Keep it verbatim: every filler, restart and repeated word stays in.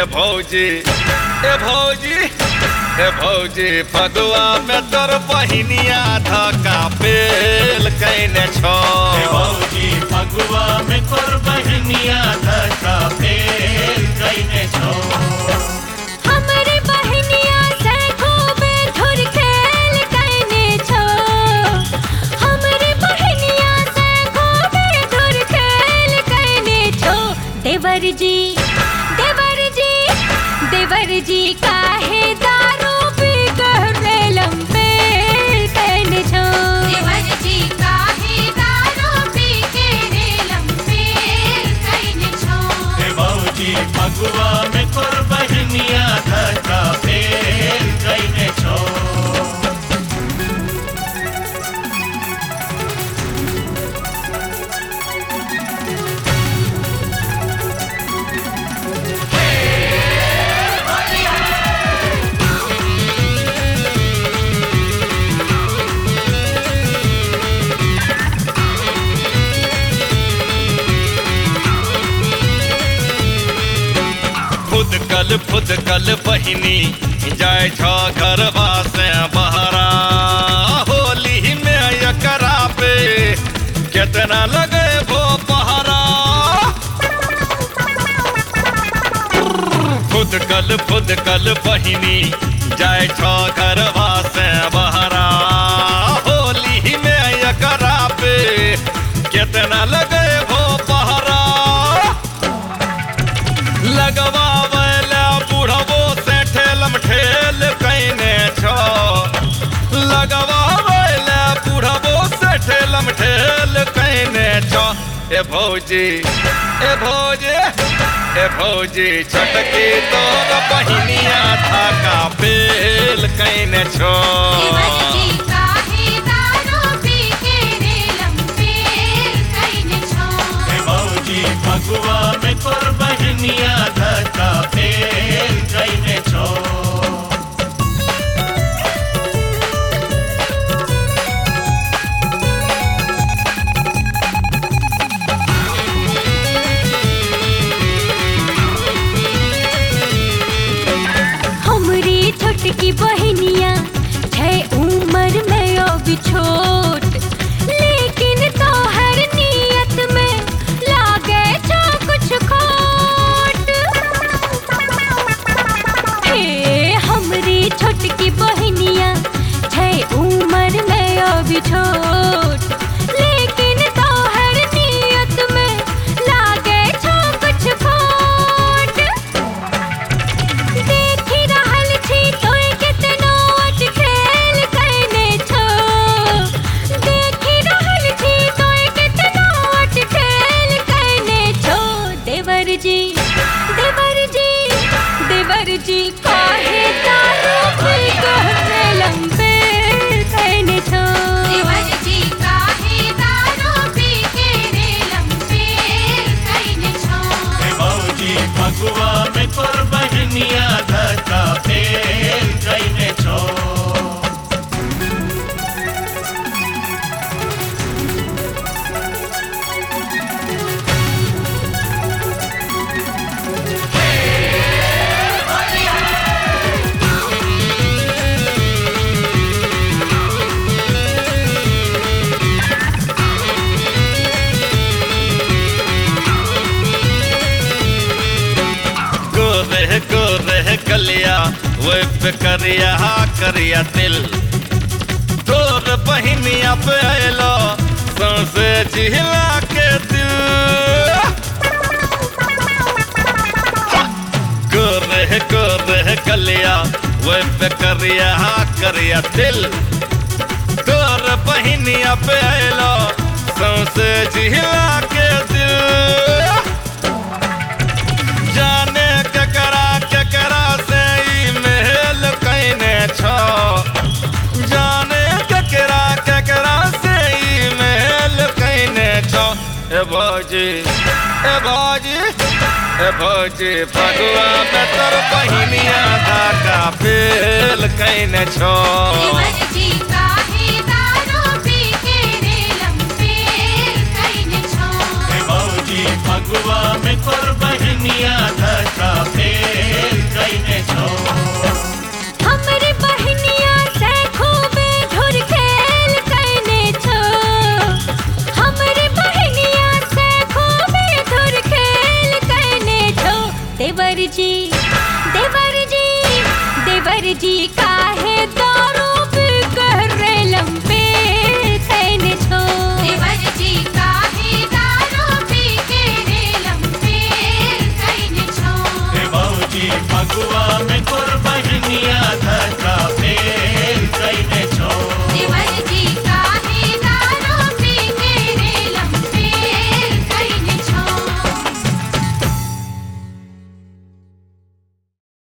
ए भौजी ए भौजी ए भौजी फगुआ में तोर बहिनिया धक्का फेल कैने छो। ए भौजी फगुआ में तोर बहिनिया धक्का फेल कैने छो। हमरे बहिनिया से खूबे धुर खेल कैने छो। हमरे बहिनिया से खूबे धुर खेल कैने छो। देवर जी देवर जी देवर जी काहे दारू पी कर रेलम फेल कैने छो। देवर जी काहे दारू पी के रेलम फेल कैने छो। ए भौजी फगुआ में तोर बहिनिया धक्का फेल कैने छो। फुदकल फुदकल बहिनी जाय छो घरवा से बहरा। होली में एकरा पे कितना लगे भो पहरा। फुदकल फुदकल बहिनी जाय छो घरवा से बहरा। होली में एकरा पे कितना लगे भो पहरा। लगवा बुढ़बो से ठेलम ठेल कैने छो। लगवा बुढ़बो से ठेलम ठेल कैने छो। ए भौजी ए भौजी ए भौजी छटकी तोर बहिनिया धक्का फेल कैने छो। देवर जी काहे दारू पी के रेलम फेल कैने छो। ए भौजी फगुआ में तोर बहिनिया धक्का फेल कैने छो। हमरी छोटकी बहिनिया है उम्र में अभी छोट। लेकिन तोहर नियत में लागे छो कुछ खोट। हे हमरी छोटकी बहिनिया है उम्र में अभी छोट। लेकिन तोहर नियत में लागे छो कुछ खोट। देखी रहल छी तोय केतनो अटखेल कैने छो। देखी रहल छी तोय केतनो अटखेल कैने छो। देवर जी देवर जी देवर जी काहे दारू पी कर रेलम फेल कैने छो। देवर जी काहे दारू पी के रेलम फेल कैने छो। ए भौजी फगुआ में तोर बहिनिया धक्का फेल कैने छो। गोरे गोरे कलिया वो पे करिया करिया दिल। तोर बहिनिया पे आयलो सौसे जिहला के दिल। गोरे गोरे कलिया वो पे करिया करिया दिल। तोर बहिनिया पे आयलो सौसे जिहला के दिल। जाने केकरा केकरा से ई मेल कैने छो। जाने केकरा केकरा से ई मेल कैने छो। ए भौजी ए भौजी ए भौजी फगुआ में तोर बहिनिया धक्का फेल कैने छो। देवर जी काहे दारू पी के रेलम फेल कैने छो। ए भौजी फगुआ में तोर बहिनिया धक्का फेल जी देवर जी देवर जी का